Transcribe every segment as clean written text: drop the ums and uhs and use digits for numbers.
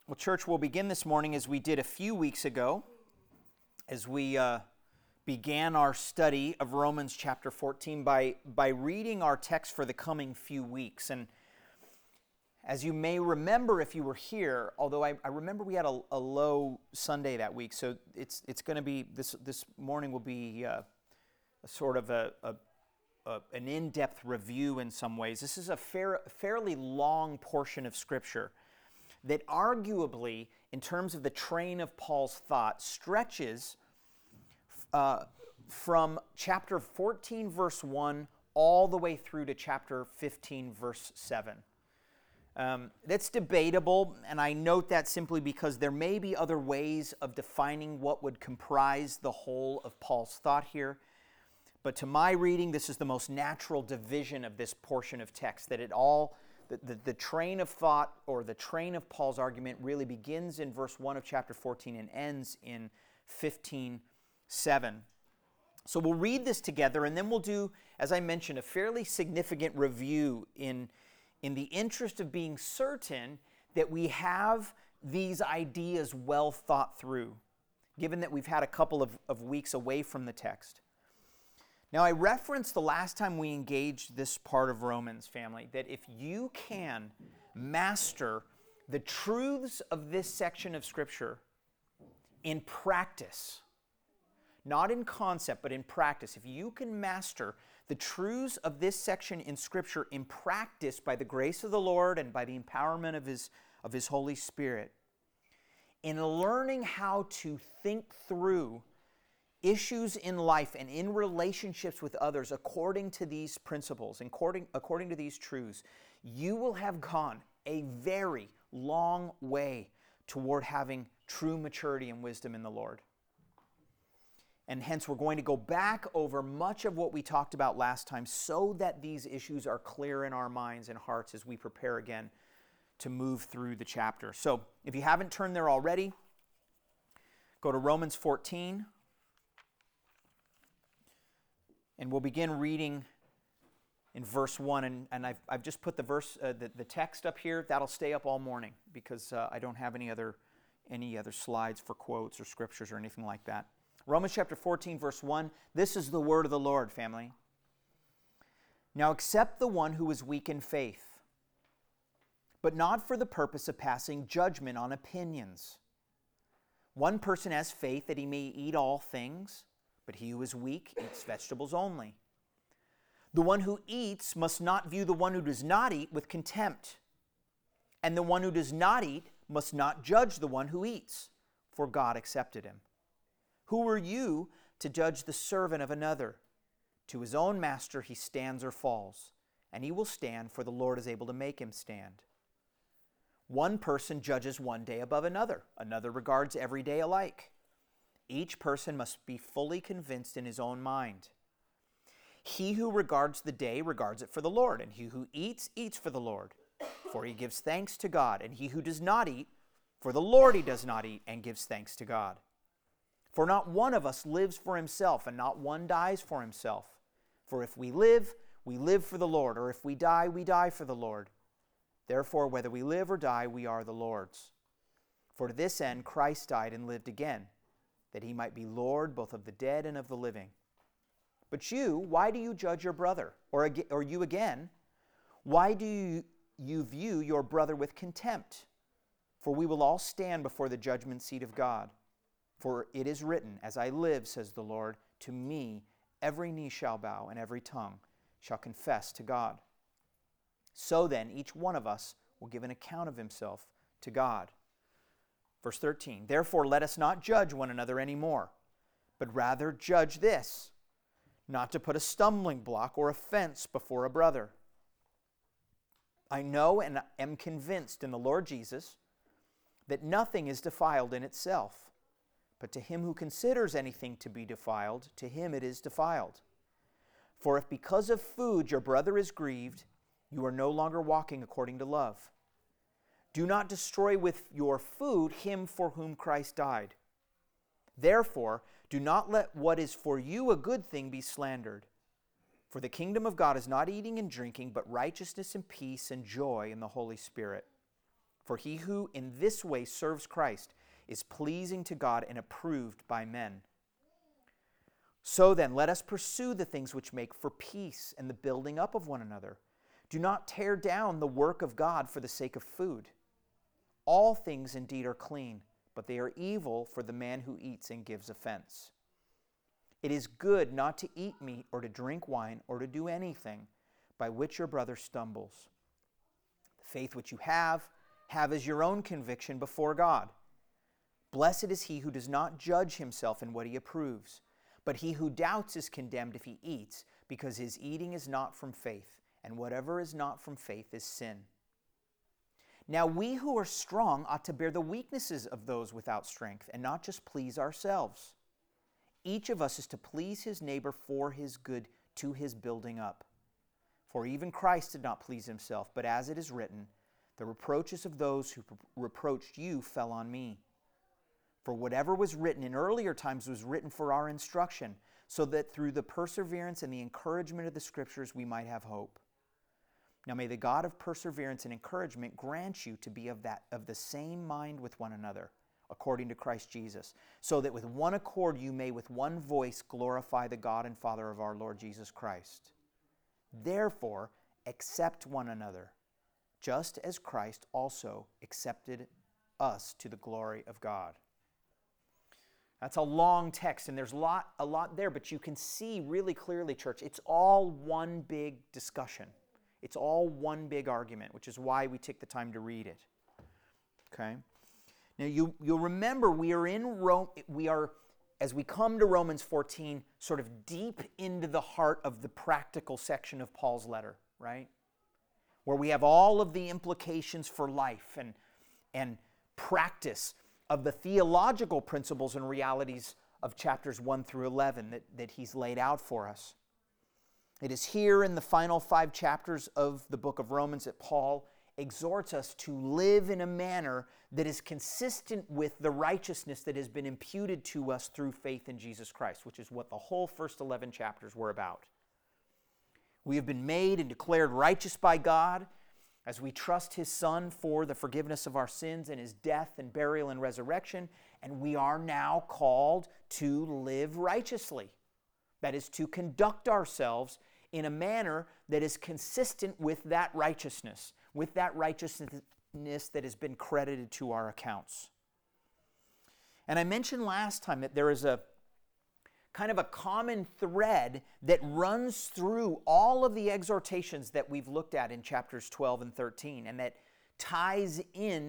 Well, church, we'll begin this morning as we did a few weeks ago, as we began our study of Romans chapter 14 by reading our text for the coming few weeks. And as you may remember if you were here, although I remember we had a low Sunday that week, so it's going to be, this morning will be a sort of an in-depth review in some ways. This is a fairly long portion of Scripture that arguably, in terms of the train of Paul's thought, stretches from chapter 14, verse 1, all the way through to chapter 15, verse 7. That's debatable, and I note that simply because there may be other ways of defining what would comprise the whole of Paul's thought here. But to my reading, this is the most natural division of this portion of text, that the train of thought or the train of Paul's argument really begins in verse 1 of chapter 14 and ends in 15:7. So we'll read this together, and then we'll do, as I mentioned, a fairly significant review in the interest of being certain that we have these ideas well thought through, given that we've had a couple of weeks away from the text. Now, I referenced the last time we engaged this part of Romans, family, that if you can master the truths of this section of Scripture in practice, not in concept, but in practice, if you can master the truths of this section in Scripture in practice by the grace of the Lord and by the empowerment of His Holy Spirit, in learning how to think through issues in life and in relationships with others according to these principles, according to these truths, you will have gone a very long way toward having true maturity and wisdom in the Lord. And hence, we're going to go back over much of what we talked about last time so that these issues are clear in our minds and hearts as we prepare again to move through the chapter. So, if you haven't turned there already, go to Romans 14. And we'll begin reading in verse 1, and I've just put the text up here. That'll stay up all morning because I don't have any other slides for quotes or scriptures or anything like that. Romans chapter 14, verse 1, this is the word of the Lord, family. Now accept the one who is weak in faith, but not for the purpose of passing judgment on opinions. One person has faith that he may eat all things, but he who is weak eats vegetables only. The one who eats must not view the one who does not eat with contempt. And the one who does not eat must not judge the one who eats, for God accepted him. Who are you to judge the servant of another? To his own master he stands or falls, and he will stand, for the Lord is able to make him stand. One person judges one day above another. Another regards every day alike. Each person must be fully convinced in his own mind. He who regards the day regards it for the Lord, and he who eats, eats for the Lord, for he gives thanks to God. And he who does not eat, for the Lord he does not eat, and gives thanks to God. For not one of us lives for himself, and not one dies for himself. For if we live for the Lord, or if we die for the Lord. Therefore, whether we live or die, we are the Lord's. For to this end Christ died and lived again, that he might be Lord both of the dead and of the living. But you, why do you judge your brother? Or you again, why do you view your brother with contempt? For we will all stand before the judgment seat of God. For it is written, as I live, says the Lord, to me every knee shall bow and every tongue shall confess to God. So then, each one of us will give an account of himself to God. Verse 13, therefore let us not judge one another anymore, but rather judge this, not to put a stumbling block or offense before a brother. I know and am convinced in the Lord Jesus that nothing is defiled in itself, but to him who considers anything to be defiled, to him it is defiled. For if because of food your brother is grieved, you are no longer walking according to love. Do not destroy with your food him for whom Christ died. Therefore, do not let what is for you a good thing be slandered. For the kingdom of God is not eating and drinking, but righteousness and peace and joy in the Holy Spirit. For he who in this way serves Christ is pleasing to God and approved by men. So then, let us pursue the things which make for peace and the building up of one another. Do not tear down the work of God for the sake of food. All things indeed are clean, but they are evil for the man who eats and gives offense. It is good not to eat meat or to drink wine or to do anything by which your brother stumbles. The faith which you have as your own conviction before God. Blessed is he who does not judge himself in what he approves, but he who doubts is condemned if he eats, because his eating is not from faith, and whatever is not from faith is sin. Now we who are strong ought to bear the weaknesses of those without strength, and not just please ourselves. Each of us is to please his neighbor for his good, to his building up. For even Christ did not please himself, but as it is written, the reproaches of those who reproached you fell on me. For whatever was written in earlier times was written for our instruction, so that through the perseverance and the encouragement of the Scriptures we might have hope. Now may the God of perseverance and encouragement grant you to be of the same mind with one another, according to Christ Jesus, so that with one accord you may with one voice glorify the God and Father of our Lord Jesus Christ. Therefore, accept one another, just as Christ also accepted us to the glory of God. That's a long text, and there's a lot there, but you can see really clearly, church, it's all one big discussion. It's all one big argument, which is why we take the time to read it. Okay? Now, you'll remember we are in Rome. We are, as we come to Romans 14, sort of deep into the heart of the practical section of Paul's letter, right? Where we have all of the implications for life and practice of the theological principles and realities of chapters 1 through 11 that he's laid out for us. It is here in the final 5 chapters of the book of Romans that Paul exhorts us to live in a manner that is consistent with the righteousness that has been imputed to us through faith in Jesus Christ, which is what the whole first 11 chapters were about. We have been made and declared righteous by God as we trust His Son for the forgiveness of our sins and His death and burial and resurrection, and we are now called to live righteously. That is, to conduct ourselves in a manner that is consistent with that righteousness that has been credited to our accounts. And I mentioned last time that there is a kind of a common thread that runs through all of the exhortations that we've looked at in chapters 12 and 13, and that ties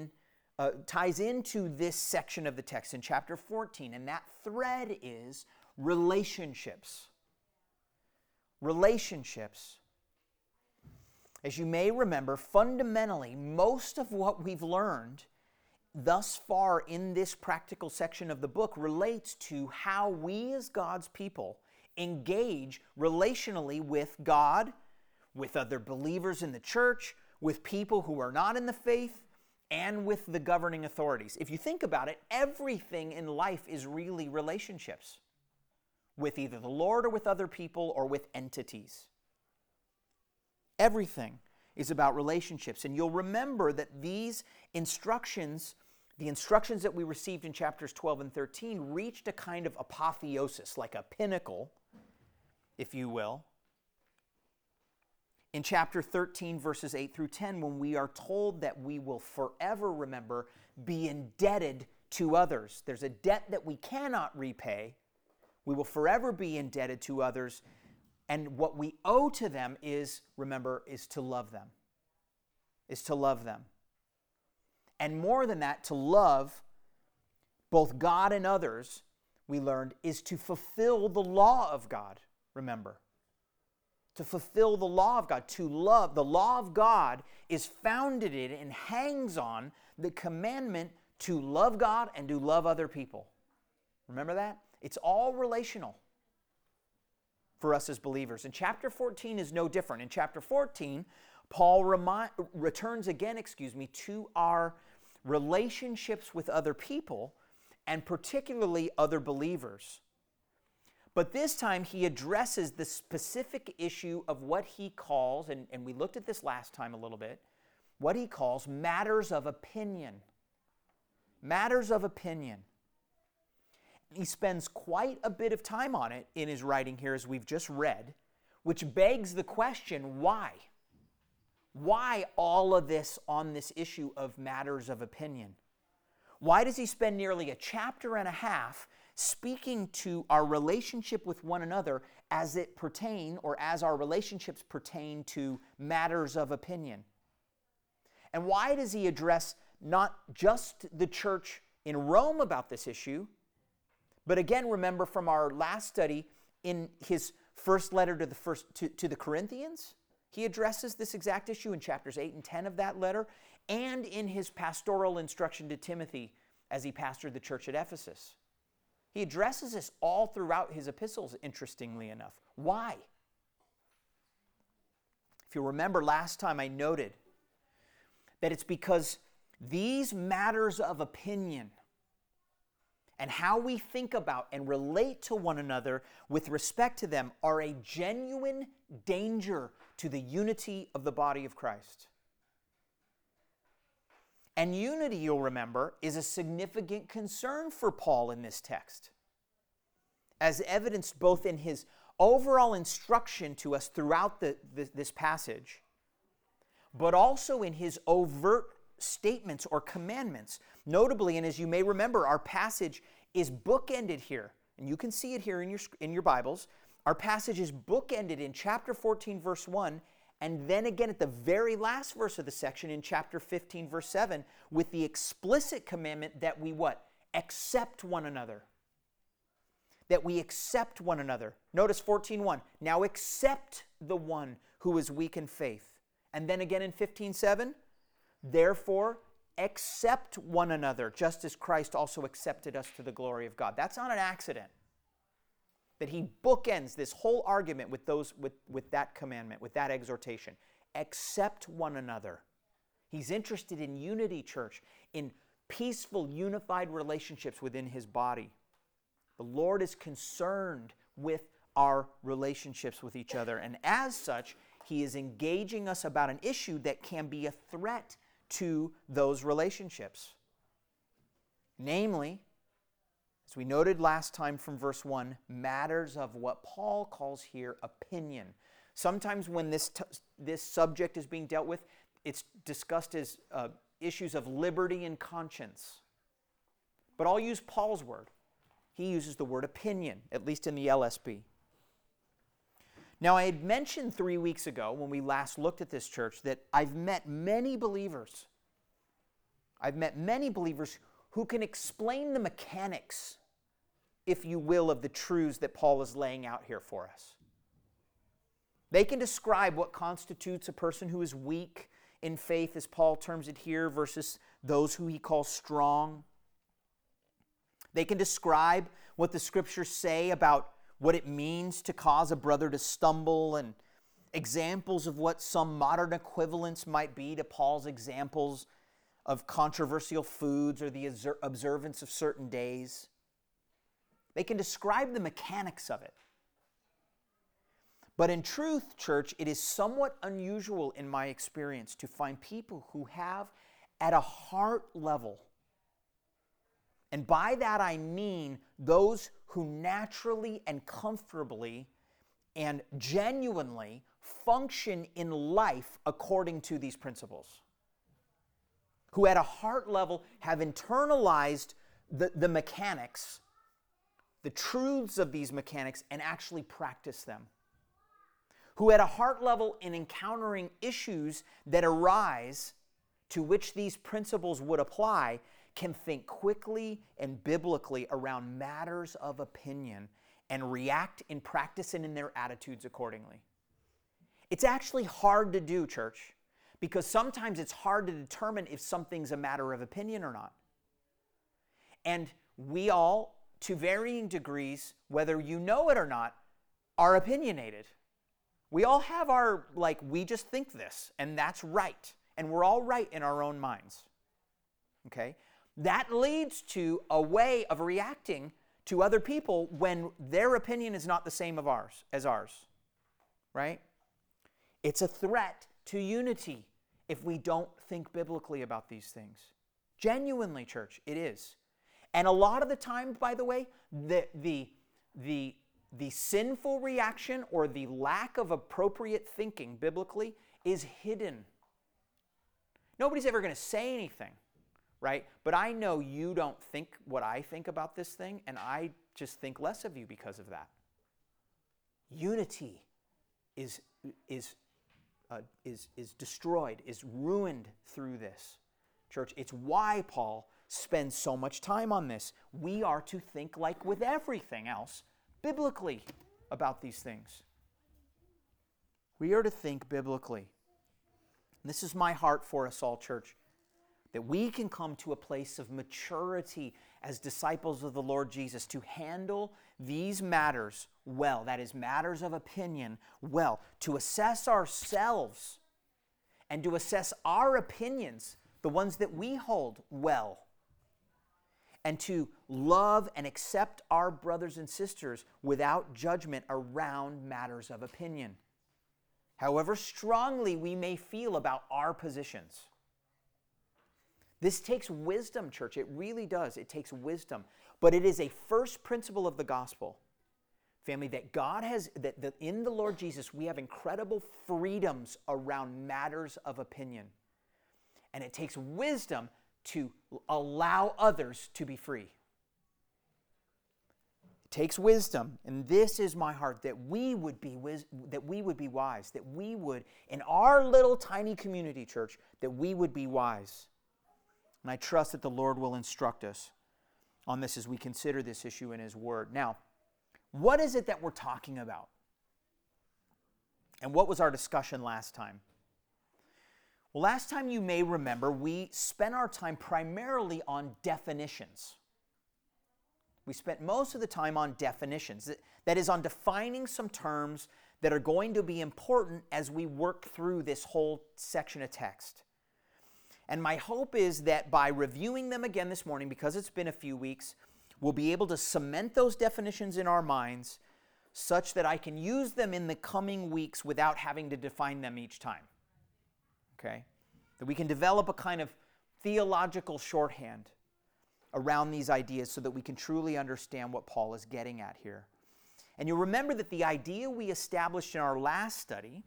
into this section of the text in chapter 14, and that thread is relationships. Relationships. As you may remember, fundamentally, most of what we've learned thus far in this practical section of the book relates to how we as God's people engage relationally with God, with other believers in the church, with people who are not in the faith, and with the governing authorities. If you think about it, everything in life is really relationships with either the Lord or with other people or with entities. Everything is about relationships. And you'll remember that these instructions, the instructions that we received in chapters 12 and 13, reached a kind of apotheosis, like a pinnacle, if you will, in chapter 13, verses 8 through 10, when we are told that we will forever, remember, be indebted to others. There's a debt that we cannot repay. We will forever be indebted to others. And what we owe to them is, remember, is to love them. Is to love them. And more than that, to love both God and others, we learned, is to fulfill the law of God, remember. To fulfill the law of God, to love. The law of God is founded in and hangs on the commandment to love God and to love other people. Remember that? It's all relational for us as believers. And chapter 14 is no different. In chapter 14, Paul returns again, to our relationships with other people, and particularly other believers. But this time he addresses the specific issue of what he calls, and we looked at this last time a little bit, what he calls matters of opinion. Matters of opinion. He spends quite a bit of time on it in his writing here, as we've just read, which begs the question, why? Why all of this on this issue of matters of opinion? Why does he spend nearly a chapter and a half speaking to our relationship with one another as it pertain, or as our relationships pertain to matters of opinion? And why does he address not just the church in Rome about this issue, but again, remember from our last study, in his first letter to the Corinthians, he addresses this exact issue in chapters 8 and 10 of that letter, and in his pastoral instruction to Timothy as he pastored the church at Ephesus. He addresses this all throughout his epistles, interestingly enough. Why? If you remember last time, I noted that it's because these matters of opinion and how we think about and relate to one another with respect to them are a genuine danger to the unity of the body of Christ. And unity, you'll remember, is a significant concern for Paul in this text, as evidenced both in his overall instruction to us throughout this passage, but also in his overt statements or commandments. Notably, and as you may remember, our passage is bookended here, and you can see it here in your Bibles. Our passage is bookended in chapter 14, verse 1, and then again at the very last verse of the section in chapter 15, verse 7, with the explicit commandment that we what? Accept one another. That we accept one another. Notice 14:1. Now accept the one who is weak in faith. And then again in 15:7, therefore accept one another, just as Christ also accepted us to the glory of God. That's not an accident. That he bookends this whole argument with that commandment, with that exhortation. Accept one another. He's interested in unity, church, in peaceful, unified relationships within his body. The Lord is concerned with our relationships with each other, and as such, he is engaging us about an issue that can be a threat to those relationships. Namely, as we noted last time from verse 1, matters of what Paul calls here opinion. Sometimes when this subject is being dealt with, it's discussed as issues of liberty and conscience. But I'll use Paul's word. He uses the word opinion, at least in the LSB. Now, I had mentioned 3 weeks ago when we last looked at this church that I've met many believers. Who can explain the mechanics, if you will, of the truths that Paul is laying out here for us. They can describe what constitutes a person who is weak in faith, as Paul terms it here, versus those who he calls strong. They can describe what the Scriptures say about what it means to cause a brother to stumble, and examples of what some modern equivalents might be to Paul's examples of controversial foods or the observance of certain days. They can describe the mechanics of it. But in truth, church, it is somewhat unusual in my experience to find people who have, at a heart level, and by that I mean those who naturally and comfortably and genuinely function in life according to these principles. Who at a heart level have internalized the mechanics, the truths of these mechanics, and actually practice them. Who at a heart level, in encountering issues that arise to which these principles would apply, can think quickly and biblically around matters of opinion and react in practice and in their attitudes accordingly. It's actually hard to do, church, because sometimes it's hard to determine if something's a matter of opinion or not. And we all, to varying degrees, whether you know it or not, are opinionated. We all have our, we just think this, and that's right. And we're all right in our own minds. Okay? That leads to a way of reacting to other people when their opinion is not the same as ours. Right? It's a threat to unity if we don't think biblically about these things. Genuinely, church, it is. And a lot of the time, by the way, the sinful reaction or the lack of appropriate thinking biblically is hidden. Nobody's ever going to say anything, right? But I know you don't think what I think about this thing, and I just think less of you because of that. Unity is destroyed, is ruined through this. Church, it's why Paul spends so much time on this. We are to think like with everything else, biblically, about these things. We are to think biblically. And this is my heart for us all, church, that we can come to a place of maturity as disciples of the Lord Jesus to handle these matters well, that is, matters of opinion well, to assess ourselves and to assess our opinions, the ones that we hold, well, and to love and accept our brothers and sisters without judgment around matters of opinion, however strongly we may feel about our positions. This takes wisdom, church. It really does. It takes wisdom. But it is a first principle of the gospel, family, that God has, that in the Lord Jesus, we have incredible freedoms around matters of opinion. And it takes wisdom to allow others to be free. It takes wisdom, and this is my heart, that we would be wise, that we would, in our little tiny community, church, that we would be wise. And I trust that the Lord will instruct us on this as we consider this issue in His Word. Now, what is it that we're talking about? And what was our discussion last time? Well, last time you may remember, we spent our time primarily on definitions. We spent most of the time on definitions. That is, on defining some terms that are going to be important as we work through this whole section of text. And my hope is that by reviewing them again this morning, because it's been a few weeks, we'll be able to cement those definitions in our minds such that I can use them in the coming weeks without having to define them each time. Okay? That we can develop a kind of theological shorthand around these ideas so that we can truly understand what Paul is getting at here. And you'll remember that the idea we established in our last study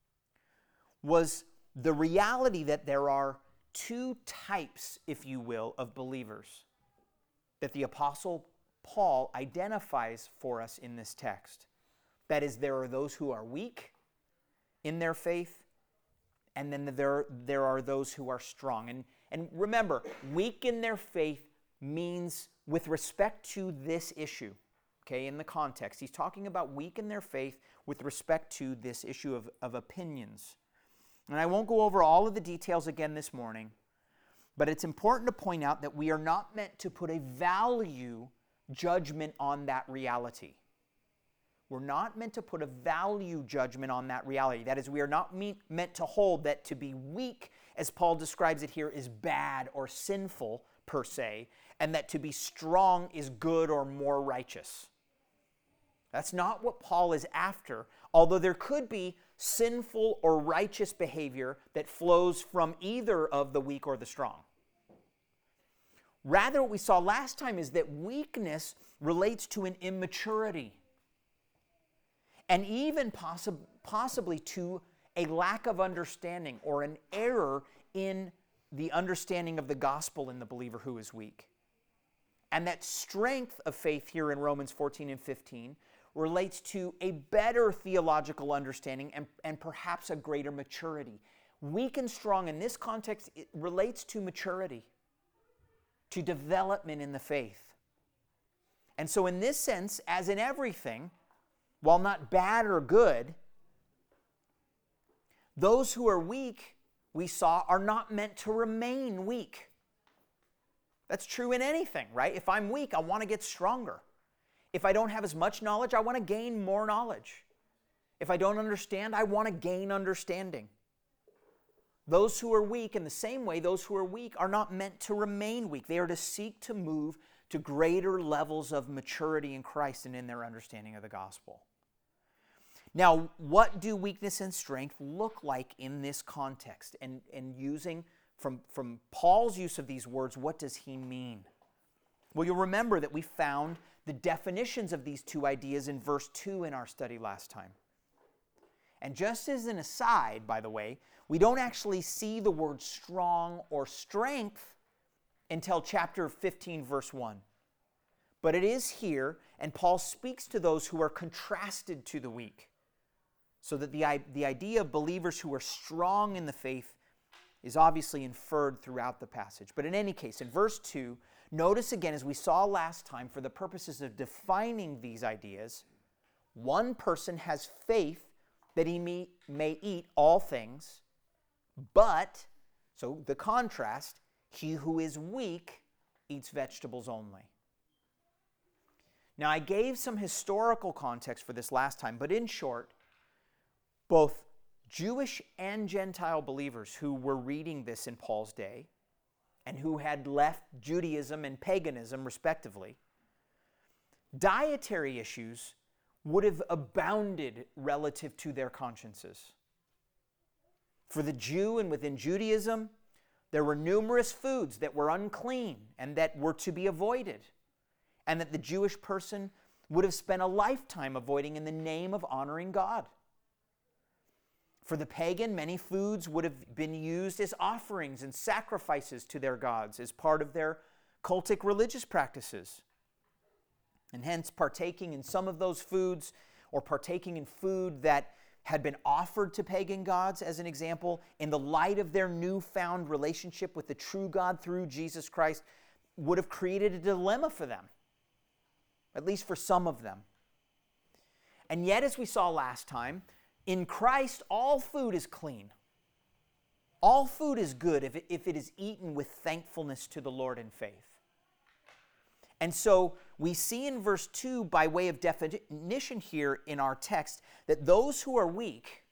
was the reality that there are two types, if you will, of believers that the Apostle Paul identifies for us in this text. That is, there are those who are weak in their faith, and then there are those who are strong. And remember, weak in their faith means with respect to this issue, okay, in the context. He's talking about weak in their faith with respect to this issue of opinions. And I won't go over all of the details again this morning, but it's important to point out that we are not meant to put a value judgment on that reality. We're not meant to put a value judgment on that reality. That is, we are not meant to hold that to be weak, as Paul describes it here, is bad or sinful per se, and that to be strong is good or more righteous. That's not what Paul is after, although there could be sinful or righteous behavior that flows from either of the weak or the strong. Rather, what we saw last time is that weakness relates to an immaturity, and even possibly to a lack of understanding or an error in the understanding of the gospel in the believer who is weak. And that strength of faith here in Romans 14 and 15 relates to a better theological understanding and perhaps a greater maturity. Weak and strong in this context, it relates to maturity, to development in the faith. And so in this sense, as in everything, while not bad or good, those who are weak, we saw, are not meant to remain weak. That's true in anything, right? If I'm weak, I want to get stronger. If I don't have as much knowledge, I want to gain more knowledge. If I don't understand, I want to gain understanding. Those who are weak, in the same way, those who are weak are not meant to remain weak. They are to seek to move to greater levels of maturity in Christ and in their understanding of the gospel. Now, what do weakness and strength look like in this context? And using, from Paul's use of these words, what does he mean? Well, you'll remember that we found the definitions of these two ideas in verse 2 in our study last time. And just as an aside, by the way, we don't actually see the word strong or strength until chapter 15, verse 1. But it is here, and Paul speaks to those who are contrasted to the weak. So that the idea of believers who are strong in the faith is obviously inferred throughout the passage. But in any case, in verse 2, notice again, as we saw last time, for the purposes of defining these ideas, one person has faith that he may eat all things, but, so the contrast, he who is weak eats vegetables only. Now, I gave some historical context for this last time, but in short, both Jewish and Gentile believers who were reading this in Paul's day and who had left Judaism and paganism respectively, dietary issues would have abounded relative to their consciences. For the Jew and within Judaism, there were numerous foods that were unclean and that were to be avoided, and that the Jewish person would have spent a lifetime avoiding in the name of honoring God. For the pagan, many foods would have been used as offerings and sacrifices to their gods as part of their cultic religious practices. And hence, partaking in some of those foods or partaking in food that had been offered to pagan gods, as an example, in the light of their newfound relationship with the true God through Jesus Christ, would have created a dilemma for them, at least for some of them. And yet, as we saw last time, in Christ, all food is clean. All food is good if it is eaten with thankfulness to the Lord in faith. And so we see in verse 2, by way of definition here in our text, that those who are weak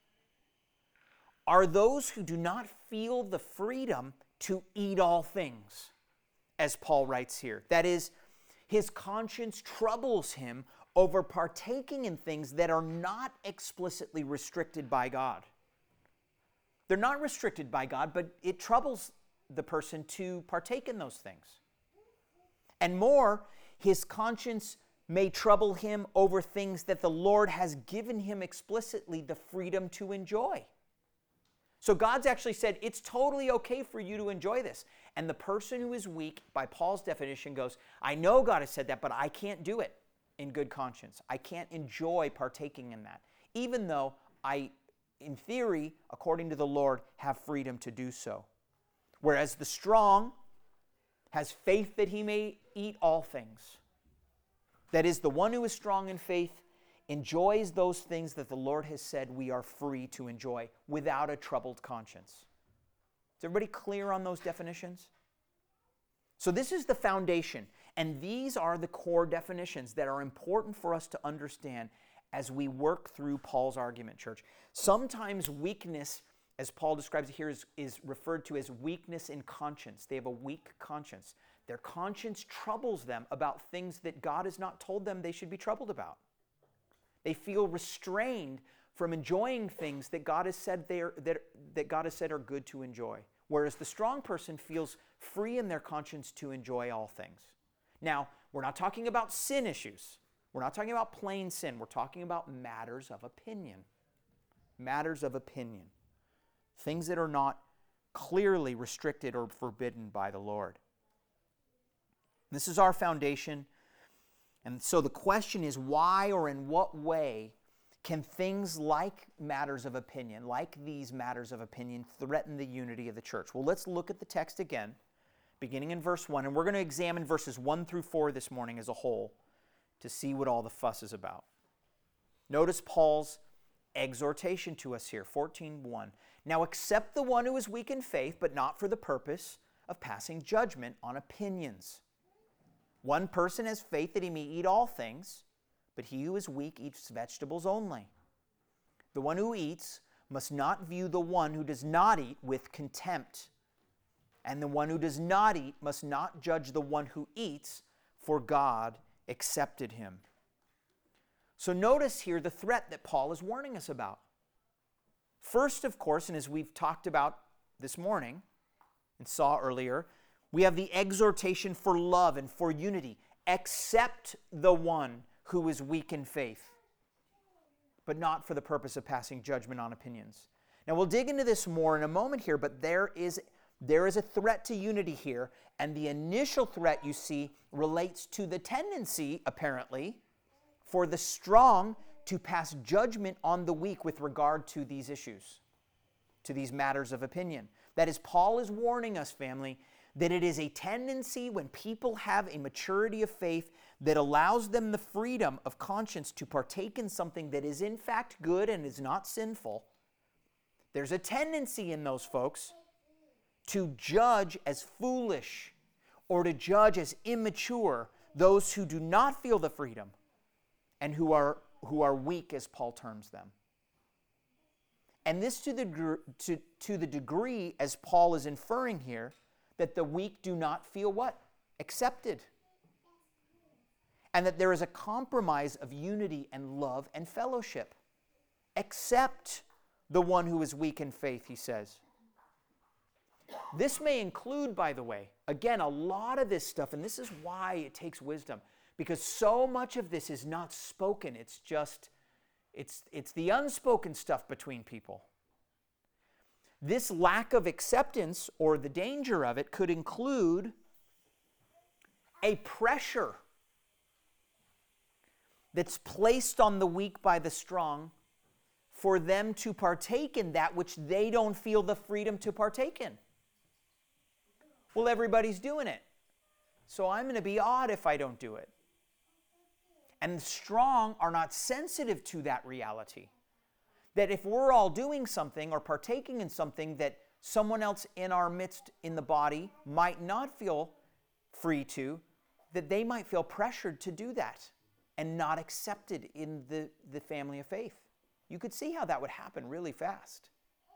are those who do not feel the freedom to eat all things, as Paul writes here. That is, his conscience troubles him over partaking in things that are not explicitly restricted by God. They're not restricted by God, but it troubles the person to partake in those things. And more, his conscience may trouble him over things that the Lord has given him explicitly the freedom to enjoy. So God's actually said, it's totally okay for you to enjoy this. And the person who is weak, by Paul's definition, goes, I know God has said that, but I can't do it in good conscience. I can't enjoy partaking in that, even though I, in theory, according to the Lord, have freedom to do so. Whereas the strong has faith that he may eat all things. That is, the one who is strong in faith enjoys those things that the Lord has said we are free to enjoy without a troubled conscience. Is everybody clear on those definitions? So this is the foundation, and these are the core definitions that are important for us to understand as we work through Paul's argument, church. Sometimes weakness, as Paul describes it here, is referred to as weakness in conscience. They have a weak conscience. Their conscience troubles them about things that God has not told them they should be troubled about. They feel restrained from enjoying things that God has said that God has said are good to enjoy. Whereas the strong person feels free in their conscience to enjoy all things. Now, we're not talking about sin issues. We're not talking about plain sin. We're talking about matters of opinion. Matters of opinion. Things that are not clearly restricted or forbidden by the Lord. This is our foundation. And so the question is, why or in what way can things like matters of opinion, like these matters of opinion, threaten the unity of the church? Well, let's look at the text again, beginning in verse 1, and we're going to examine verses 1 through 4 this morning as a whole to see what all the fuss is about. Notice Paul's exhortation to us here, 14:1. Now accept the one who is weak in faith, but not for the purpose of passing judgment on opinions. One person has faith that he may eat all things, but he who is weak eats vegetables only. The one who eats must not view the one who does not eat with contempt. And the one who does not eat must not judge the one who eats, for God accepted him. So notice here the threat that Paul is warning us about. First, of course, and as we've talked about this morning and saw earlier, we have the exhortation for love and for unity. Accept the one who is weak in faith, but not for the purpose of passing judgment on opinions. Now, we'll dig into this more in a moment here, but there is a threat to unity here, and the initial threat, you see, relates to the tendency, apparently, for the strong to pass judgment on the weak with regard to these issues, to these matters of opinion. That is, Paul is warning us, family, that it is a tendency when people have a maturity of faith that allows them the freedom of conscience to partake in something that is in fact good and is not sinful. There's a tendency in those folks to judge as foolish or to judge as immature those who do not feel the freedom and who are weak, as Paul terms them. And this to the degree, as Paul is inferring here, that the weak do not feel what? Accepted. And that there is a compromise of unity and love and fellowship. Accept the one who is weak in faith, he says. This may include, by the way, again, a lot of this stuff, and this is why it takes wisdom, because so much of this is not spoken. It's just, it's the unspoken stuff between people. This lack of acceptance, or the danger of it, could include a pressure that's placed on the weak by the strong for them to partake in that which they don't feel the freedom to partake in. Well, everybody's doing it, so I'm going to be odd if I don't do it. And the strong are not sensitive to that reality. That if we're all doing something or partaking in something that someone else in our midst in the body might not feel free to, that they might feel pressured to do that and not accepted in the family of faith. You could see how that would happen really fast.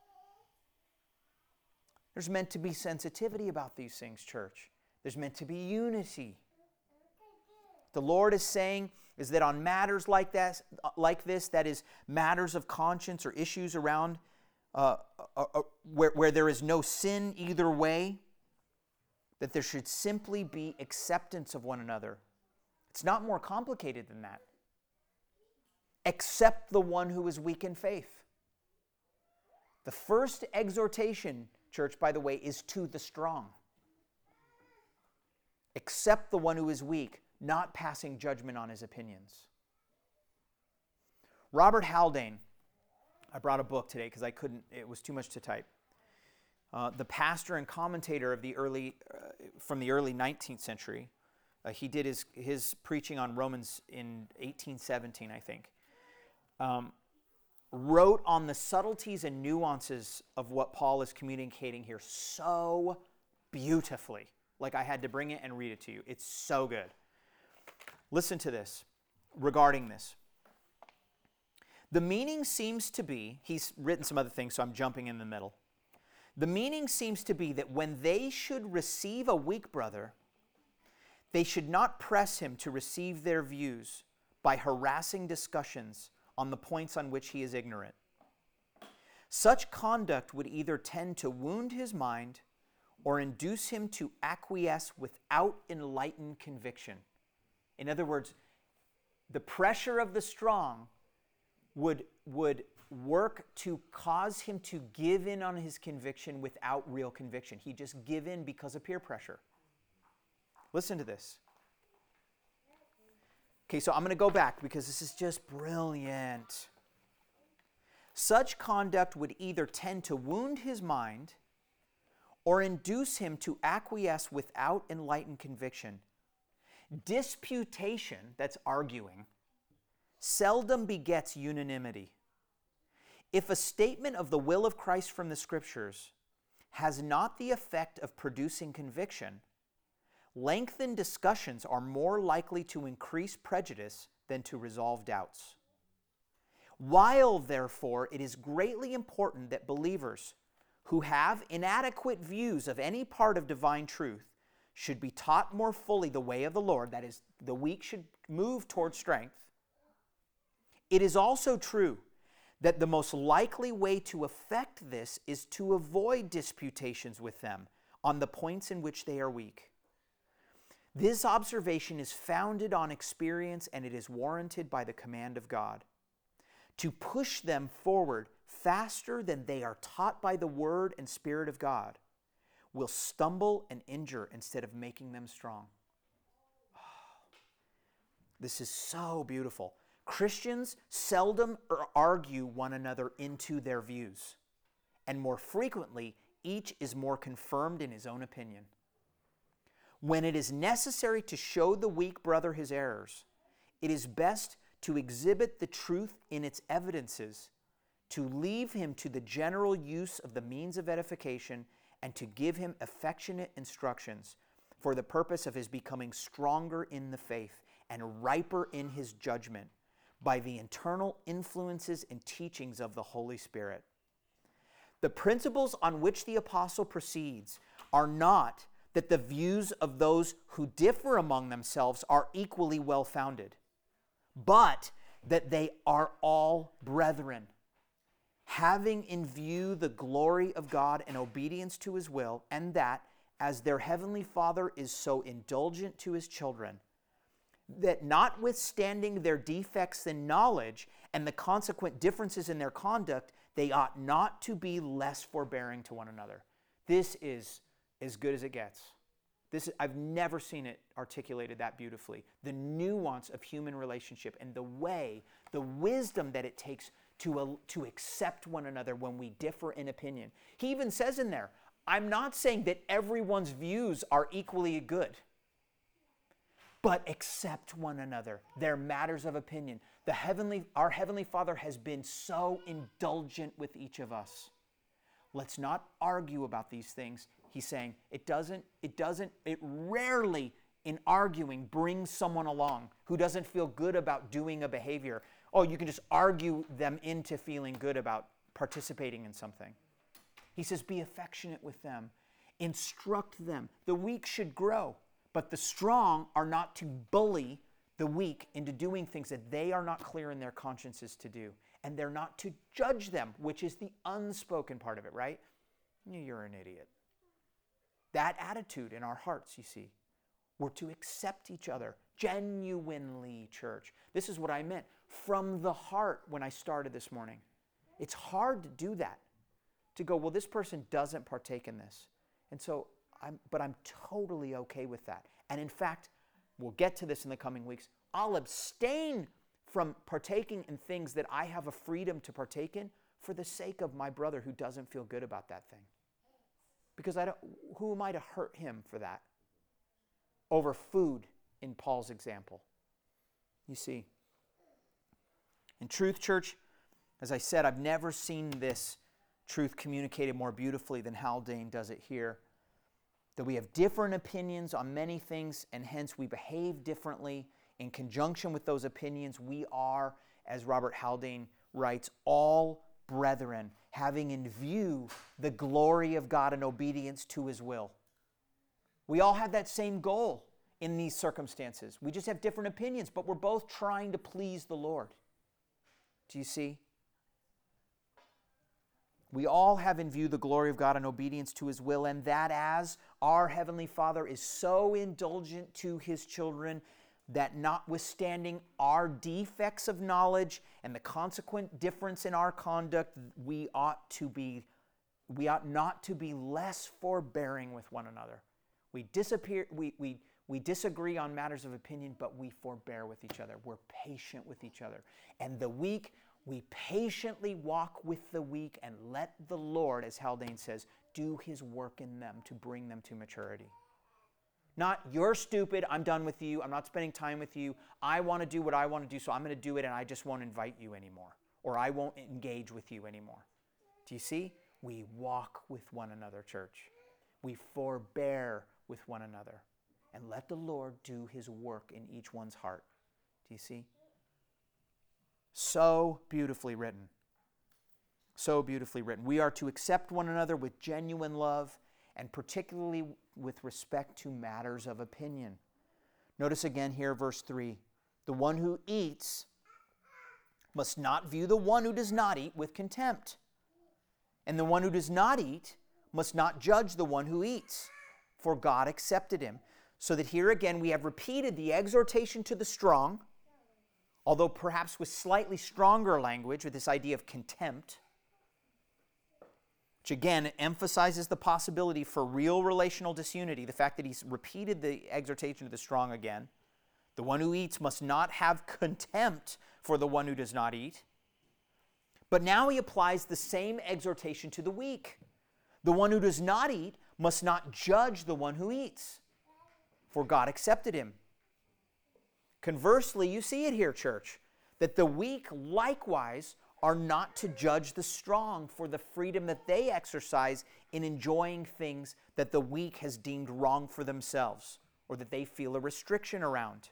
There's meant to be sensitivity about these things, church. There's meant to be unity. The Lord is saying is that on matters like this, that is matters of conscience or issues around where there is no sin either way, that there should simply be acceptance of one another. It's not more complicated than that. Accept the one who is weak in faith. The first exhortation, church, by the way, is to the strong. Accept the one who is weak, not passing judgment on his opinions. Robert Haldane, I brought a book today because it was too much to type. The pastor and commentator of from the early 19th century. He did his preaching on Romans in 1817, I think. Wrote on the subtleties and nuances of what Paul is communicating here so beautifully. Like I had to bring it and read it to you. It's so good. Listen to this regarding this. The meaning seems to be, he's written some other things, so I'm jumping in the middle. The meaning seems to be that when they should receive a weak brother, they should not press him to receive their views by harassing discussions on the points on which he is ignorant. Such conduct would either tend to wound his mind or induce him to acquiesce without enlightened conviction. In other words, the pressure of the strong would work to cause him to give in on his conviction without real conviction. He'd just give in because of peer pressure. Listen to this. Okay, so I'm going to go back because this is just brilliant. Such conduct would either tend to wound his mind or induce him to acquiesce without enlightened conviction. Disputation, that's arguing, seldom begets unanimity. If a statement of the will of Christ from the Scriptures has not the effect of producing conviction, lengthened discussions are more likely to increase prejudice than to resolve doubts. While, therefore, it is greatly important that believers who have inadequate views of any part of divine truth should be taught more fully the way of the Lord, that is, the weak should move toward strength, It is also true that the most likely way to effect this is to avoid disputations with them on the points in which they are weak. This observation is founded on experience, and it is warranted by the command of God. To push them forward faster than they are taught by the Word and Spirit of God will stumble and injure instead of making them strong. Oh, this is so beautiful. Christians seldom argue one another into their views, and more frequently, each is more confirmed in his own opinion. When it is necessary to show the weak brother his errors, it is best to exhibit the truth in its evidences, to leave him to the general use of the means of edification, and to give him affectionate instructions for the purpose of his becoming stronger in the faith and riper in his judgment by the internal influences and teachings of the Holy Spirit. The principles on which the apostle proceeds are not that the views of those who differ among themselves are equally well-founded, but that they are all brethren, having in view the glory of God and obedience to his will, and that, as their heavenly Father is so indulgent to his children, that notwithstanding their defects in knowledge and the consequent differences in their conduct, they ought not to be less forbearing to one another. This is as good as it gets. I've never seen it articulated that beautifully. The nuance of human relationship and the wisdom that it takes to accept one another when we differ in opinion. He even says in there, I'm not saying that everyone's views are equally good, but accept one another. They're matters of opinion. Our Heavenly Father has been so indulgent with each of us. Let's not argue about these things. He's saying it rarely in arguing brings someone along who doesn't feel good about doing a behavior. Oh, you can just argue them into feeling good about participating in something. He says, be affectionate with them. Instruct them. The weak should grow, but the strong are not to bully the weak into doing things that they are not clear in their consciences to do. And they're not to judge them, which is the unspoken part of it, right? You're an idiot. That attitude in our hearts, you see. We're to accept each other genuinely, church. This is what I meant from the heart when I started this morning. It's hard to do that, to go, well, this person doesn't partake in this. And so, I'm totally okay with that. And in fact, we'll get to this in the coming weeks. I'll abstain from partaking in things that I have a freedom to partake in for the sake of my brother who doesn't feel good about that thing. Because who am I to hurt him for that? Over food, in Paul's example. You see. In truth, church, as I said, I've never seen this truth communicated more beautifully than Haldane does it here. That we have different opinions on many things, and hence we behave differently. In conjunction with those opinions, we are, as Robert Haldane writes, all brethren, having in view the glory of God and obedience to his will. We all have that same goal in these circumstances. We just have different opinions, but we're both trying to please the Lord. Do you see? We all have in view the glory of God and obedience to his will, and that as our Heavenly Father is so indulgent to his children, that notwithstanding our defects of knowledge and the consequent difference in our conduct, we ought not to be less forbearing with one another. We disagree on matters of opinion, but we forbear with each other. We're patient with each other. And the weak, we patiently walk with the weak and let the Lord, as Haldane says, do his work in them to bring them to maturity. Not, you're stupid, I'm done with you, I'm not spending time with you, I want to do what I want to do, so I'm going to do it and I just won't invite you anymore. Or I won't engage with you anymore. Do you see? We walk with one another, church. We forbear with one another. And let the Lord do his work in each one's heart. Do you see? So beautifully written. So beautifully written. We are to accept one another with genuine love, and particularly with respect to matters of opinion. Notice again here, verse 3. The one who eats must not view the one who does not eat with contempt. And the one who does not eat must not judge the one who eats, for God accepted him. So that here again we have repeated the exhortation to the strong, although perhaps with slightly stronger language with this idea of contempt, which again emphasizes the possibility for real relational disunity, the fact that he's repeated the exhortation to the strong again. The one who eats must not have contempt for the one who does not eat. But now he applies the same exhortation to the weak. The one who does not eat must not judge the one who eats, for God accepted him. Conversely, you see it here, church, that the weak likewise are not to judge the strong for the freedom that they exercise in enjoying things that the weak has deemed wrong for themselves or that they feel a restriction around.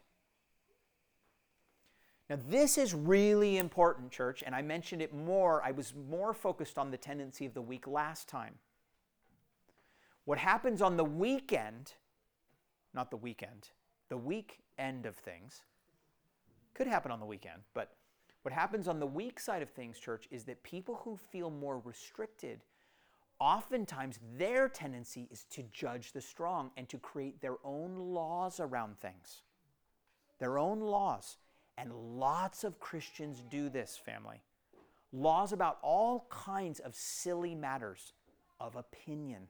Now, this is really important, church, and I mentioned it more. I was more focused on the tendency of the weak last time. What happens on the weekend, not the weekend, the weak end of things, could happen on the weekend, but what happens on the weak side of things, church, is that people who feel more restricted, oftentimes their tendency is to judge the strong and to create their own laws around things. Their own laws. And lots of Christians do this, family. Laws about all kinds of silly matters of opinion.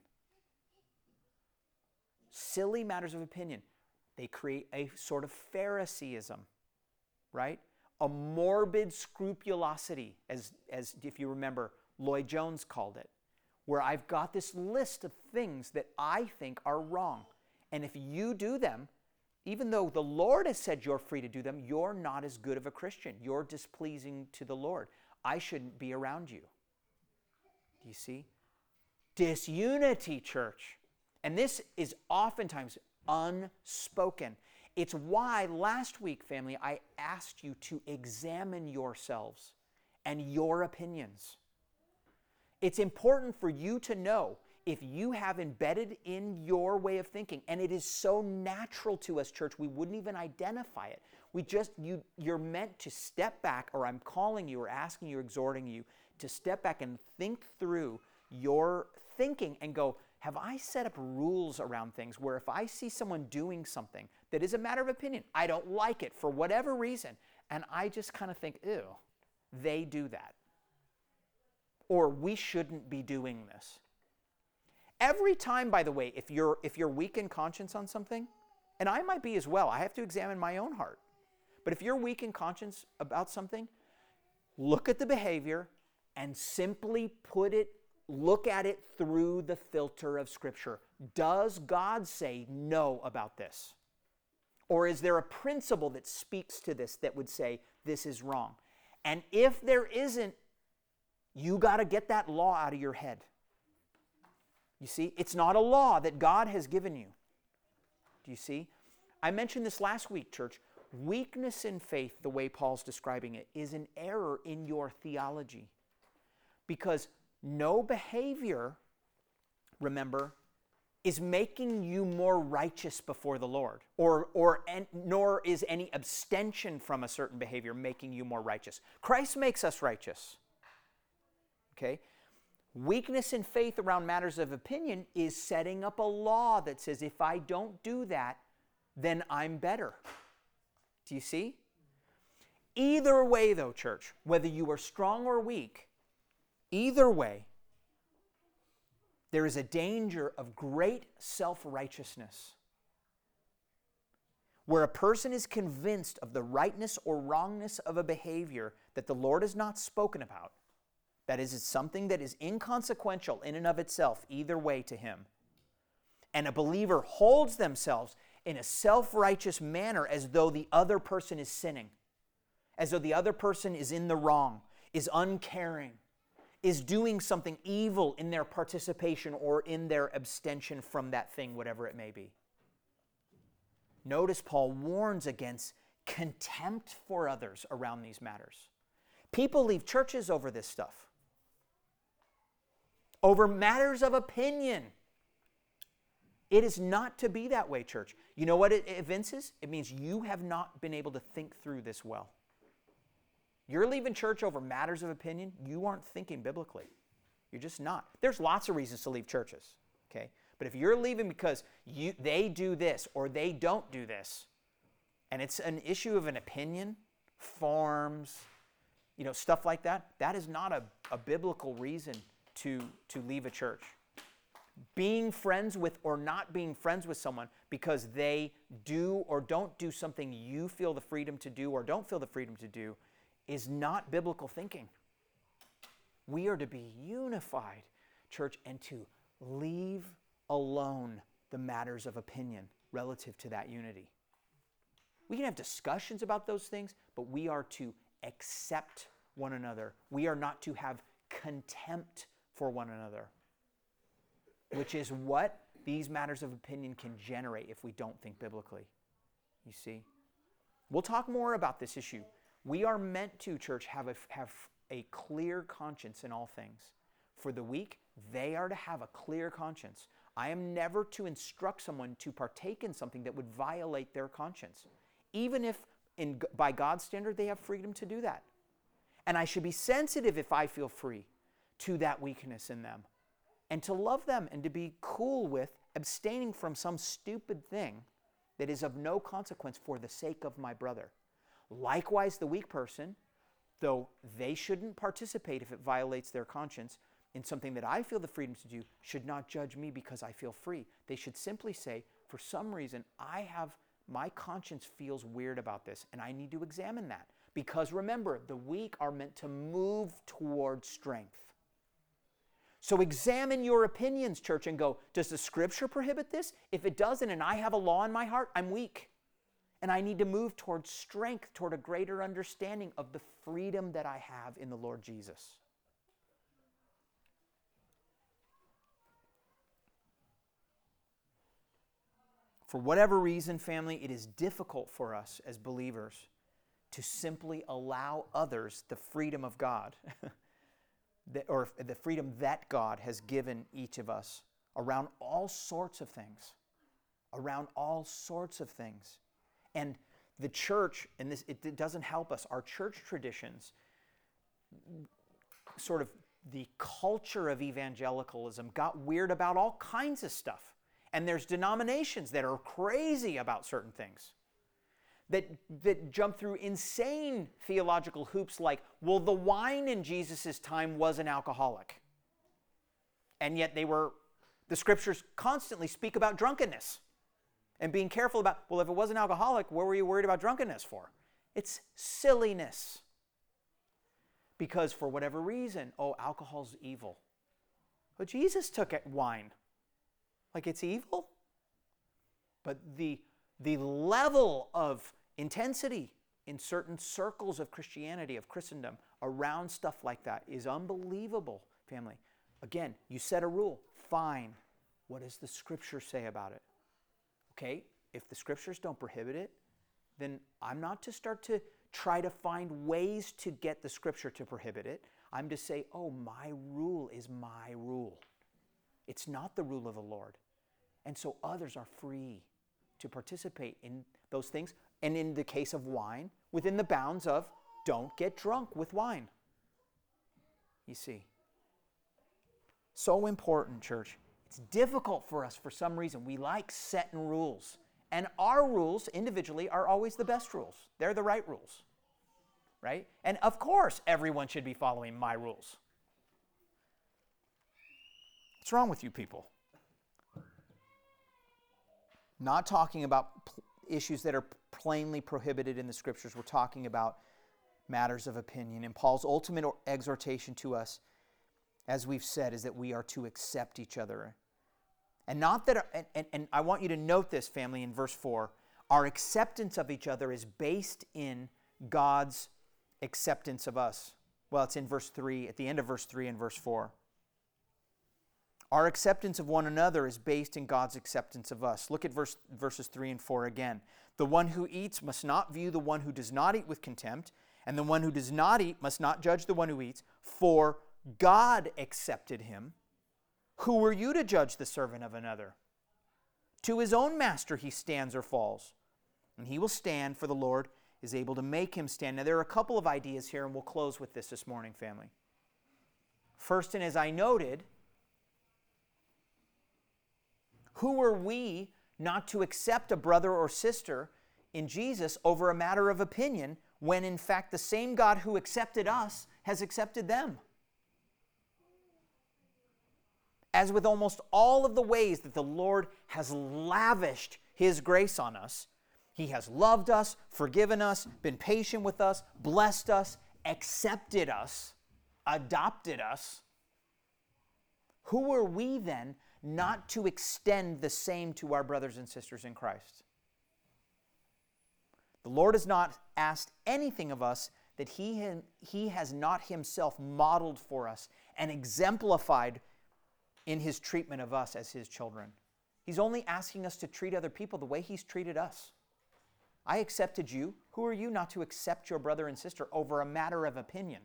Silly matters of opinion. They create a sort of Phariseeism, right? A morbid scrupulosity, as if you remember, Lloyd Jones called it, where I've got this list of things that I think are wrong. And if you do them, even though the Lord has said you're free to do them, you're not as good of a Christian. You're displeasing to the Lord. I shouldn't be around you. Do you see? Disunity, church. And this is oftentimes unspoken. It's why last week, family, I asked you to examine yourselves and your opinions. It's important for you to know if you have embedded in your way of thinking, and it is so natural to us, church, we wouldn't even identify it. You're meant to step back, or I'm calling you or asking you, exhorting you to step back and think through your thinking and go, have I set up rules around things where if I see someone doing something that is a matter of opinion, I don't like it for whatever reason, and I just kind of think, ew, they do that. Or we shouldn't be doing this. Every time, by the way, if you're weak in conscience on something, and I might be as well, I have to examine my own heart. But if you're weak in conscience about something, look at the behavior and simply look at it through the filter of Scripture. Does God say no about this? Or is there a principle that speaks to this that would say this is wrong? And if there isn't, you got to get that law out of your head. You see, it's not a law that God has given you. Do you see? I mentioned this last week, church. Weakness in faith, the way Paul's describing it, is an error in your theology. Because no behavior, remember, is making you more righteous before the Lord. Nor is any abstention from a certain behavior making you more righteous. Christ makes us righteous. Okay? Weakness in faith around matters of opinion is setting up a law that says if I don't do that, then I'm better. Do you see? Either way, though, church, whether you are strong or weak, either way, there is a danger of great self-righteousness, where a person is convinced of the rightness or wrongness of a behavior that the Lord has not spoken about. That is, it's something that is inconsequential in and of itself, either way to him. And a believer holds themselves in a self-righteous manner as though the other person is sinning, as though the other person is in the wrong, is uncaring, is doing something evil in their participation or in their abstention from that thing, whatever it may be. Notice Paul warns against contempt for others around these matters. People leave churches over this stuff. Over matters of opinion. It is not to be that way, church. You know what it evinces? It means you have not been able to think through this well. You're leaving church over matters of opinion, you aren't thinking biblically. You're just not. There's lots of reasons to leave churches, okay? But if you're leaving because they do this or they don't do this, and it's an issue of an opinion, forms, stuff like that, that is not a biblical reason to leave a church. Being friends with or not being friends with someone because they do or don't do something you feel the freedom to do or don't feel the freedom to do is not biblical thinking. We are to be unified, church, and to leave alone the matters of opinion relative to that unity. We can have discussions about those things, but we are to accept one another. We are not to have contempt for one another, which is what these matters of opinion can generate if we don't think biblically. You see? We'll talk more about this issue. We are meant to, church, have a clear conscience in all things. For the weak, they are to have a clear conscience. I am never to instruct someone to partake in something that would violate their conscience, even if by God's standard they have freedom to do that. And I should be sensitive if I feel free to that weakness in them, and to love them and to be cool with abstaining from some stupid thing that is of no consequence for the sake of my brother. Likewise, the weak person, though they shouldn't participate if it violates their conscience in something that I feel the freedom to do, should not judge me because I feel free. They should simply say, for some reason, my conscience feels weird about this, and I need to examine that. Because remember, the weak are meant to move toward strength. So examine your opinions, church, and go, does the Scripture prohibit this? If it doesn't, and I have a law in my heart, I'm weak. And I need to move toward strength, toward a greater understanding of the freedom that I have in the Lord Jesus. For whatever reason, family, it is difficult for us as believers to simply allow others the freedom of God, or the freedom that God has given each of us around all sorts of things. Around all sorts of things. And the church, and this it doesn't help us, our church traditions, sort of the culture of evangelicalism got weird about all kinds of stuff. And there's denominations that are crazy about certain things, that jump through insane theological hoops like, well, the wine in Jesus' time wasn't alcoholic. And yet the Scriptures constantly speak about drunkenness and being careful about, well, if it wasn't alcoholic, what were you worried about drunkenness for? It's silliness. Because for whatever reason, alcohol's evil. But Jesus took wine. Like it's evil? But the level of intensity in certain circles of Christianity, of Christendom, around stuff like that is unbelievable, family. Again, you set a rule. Fine. What does the Scripture say about it? Okay, if the Scriptures don't prohibit it, then I'm not to start to try to find ways to get the Scripture to prohibit it. I'm to say, my rule is my rule. It's not the rule of the Lord. And so others are free to participate in those things. And in the case of wine, within the bounds of don't get drunk with wine. You see. So important, church. It's difficult for us for some reason. We like setting rules. And our rules individually are always the best rules. They're the right rules. Right? And of course, everyone should be following my rules. What's wrong with you people? Not talking about issues that are plainly prohibited in the Scriptures. We're talking about matters of opinion. And Paul's ultimate exhortation to us, as we've said, is that we are to accept each other. And not that, and I want you to note this, family, in verse 4. Our acceptance of each other is based in God's acceptance of us. Well, it's in verse 3, at the end of verse 3 and verse 4. Our acceptance of one another is based in God's acceptance of us. Look at verses 3 and 4 again. The one who eats must not view the one who does not eat with contempt, and the one who does not eat must not judge the one who eats, for God accepted him. Who were you to judge the servant of another? To his own master he stands or falls, and he will stand, for the Lord is able to make him stand. Now, there are a couple of ideas here, and we'll close with this morning, family. First, and as I noted, who are we not to accept a brother or sister in Jesus over a matter of opinion when, in fact, the same God who accepted us has accepted them? As with almost all of the ways that the Lord has lavished His grace on us, He has loved us, forgiven us, been patient with us, blessed us, accepted us, adopted us. Who are we then not to extend the same to our brothers and sisters in Christ? The Lord has not asked anything of us that He has not Himself modeled for us and exemplified in His treatment of us as His children. He's only asking us to treat other people the way He's treated us. I accepted you. Who are you not to accept your brother and sister over a matter of opinion?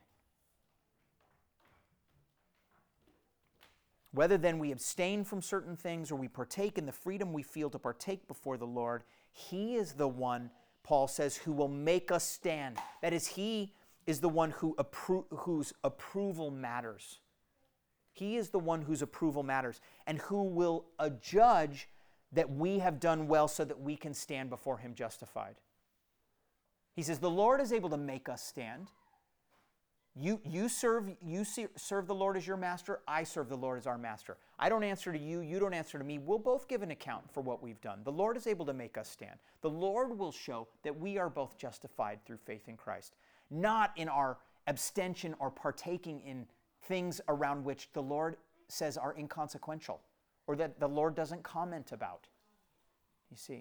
Whether then we abstain from certain things or we partake in the freedom we feel to partake before the Lord, He is the one, Paul says, who will make us stand. That is, He is the one whose approval matters. He is the one whose approval matters and who will adjudge that we have done well so that we can stand before Him justified. He says, the Lord is able to make us stand. You serve the Lord as your master. I serve the Lord as our master. I don't answer to you. You don't answer to me. We'll both give an account for what we've done. The Lord is able to make us stand. The Lord will show that we are both justified through faith in Christ, not in our abstention or partaking in things around which the Lord says are inconsequential or that the Lord doesn't comment about. You see.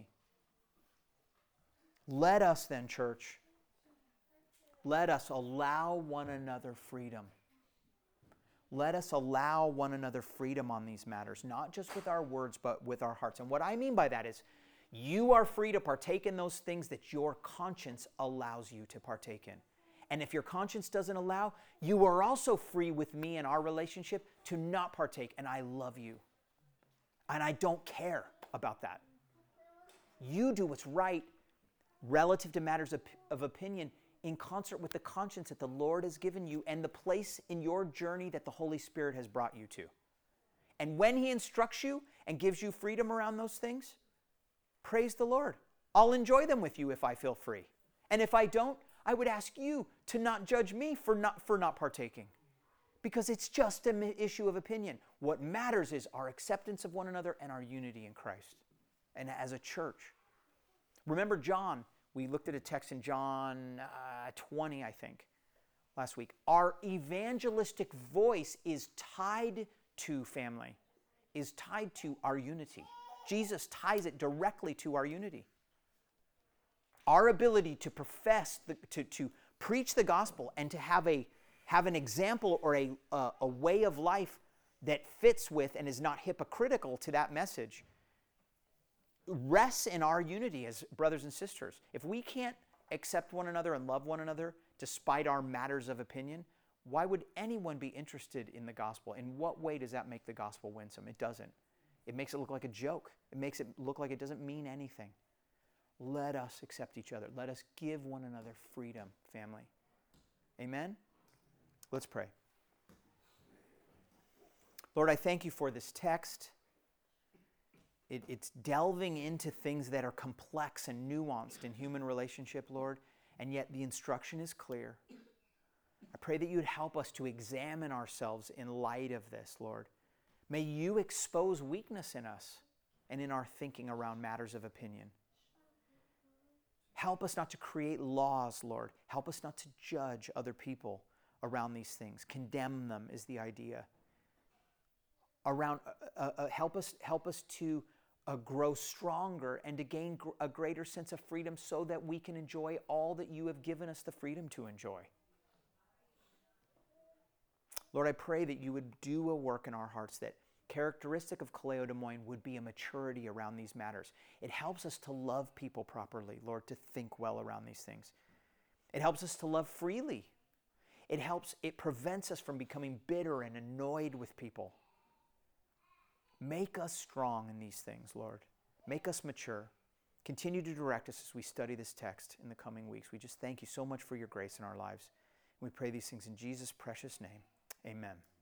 Let us then, church, let us allow one another freedom. Let us allow one another freedom on these matters, not just with our words, but with our hearts. And what I mean by that is you are free to partake in those things that your conscience allows you to partake in. And if your conscience doesn't allow, you are also free with me in our relationship to not partake. And I love you. And I don't care about that. You do what's right relative to matters of opinion in concert with the conscience that the Lord has given you and the place in your journey that the Holy Spirit has brought you to. And when He instructs you and gives you freedom around those things, praise the Lord. I'll enjoy them with you if I feel free. And if I don't, I would ask you to not judge me for not partaking. Because it's just an issue of opinion. What matters is our acceptance of one another and our unity in Christ. And as a church. Remember John. We looked at a text in John 20, I think, last week. Our evangelistic voice is tied to family, is tied to our unity. Jesus ties it directly to our unity. Our ability to profess, to preach the gospel and to have an example or a way of life that fits with and is not hypocritical to that message rests in our unity as brothers and sisters. If we can't accept one another and love one another despite our matters of opinion, why would anyone be interested in the gospel? In what way does that make the gospel winsome? It doesn't. It makes it look like a joke. It makes it look like it doesn't mean anything. Let us accept each other. Let us give one another freedom, family. Amen? Let's pray. Lord, I thank you for this text. It's delving into things that are complex and nuanced in human relationship, Lord, and yet the instruction is clear. I pray that you'd help us to examine ourselves in light of this, Lord. May you expose weakness in us and in our thinking around matters of opinion. Help us not to create laws, Lord. Help us not to judge other people around these things. Condemn them is the idea. Help us to grow stronger and to gain a greater sense of freedom so that we can enjoy all that you have given us the freedom to enjoy. Lord, I pray that you would do a work in our hearts that characteristic of Kaleo Des Moines would be a maturity around these matters. It helps us to love people properly, Lord, to think well around these things. It helps us to love freely. It prevents us from becoming bitter and annoyed with people. Make us strong in these things, Lord. Make us mature. Continue to direct us as we study this text in the coming weeks. We just thank you so much for your grace in our lives. We pray these things in Jesus' precious name. Amen.